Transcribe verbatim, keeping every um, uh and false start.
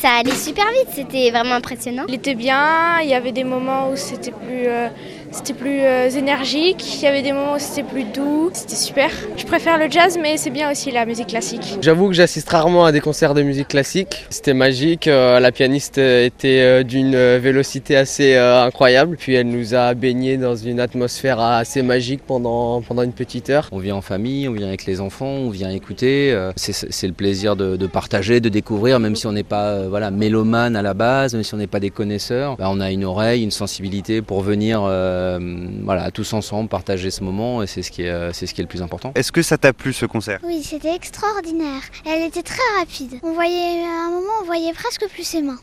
Ça allait super vite, c'était vraiment impressionnant. Il était bien, il y avait des moments où c'était plus, euh, c'était plus euh, énergique, il y avait des moments où c'était plus doux, c'était super. Je préfère le jazz, mais c'est bien aussi la musique classique. J'avoue que j'assiste rarement à des concerts de musique classique. C'était magique, euh, la pianiste était euh, d'une vélocité assez euh, incroyable, puis elle nous a baignés dans une atmosphère assez magique pendant, pendant une petite heure. On vient en famille, on vient avec les enfants, on vient écouter, euh, c'est, c'est le plaisir de, de partager, de découvrir, même si on n'est pas euh, voilà, mélomane à la base, même si on n'est pas des connaisseurs, bah, on a une oreille, une sensibilité pour venir euh, voilà, tous ensemble partager ce moment, et c'est ce qui est, c'est ce qui est le plus important. Est-ce que ça t'a plu ce concert ? Oui, c'était extraordinaire. Elle était très rapide. On voyait, à un moment, on voyait presque plus ses mains.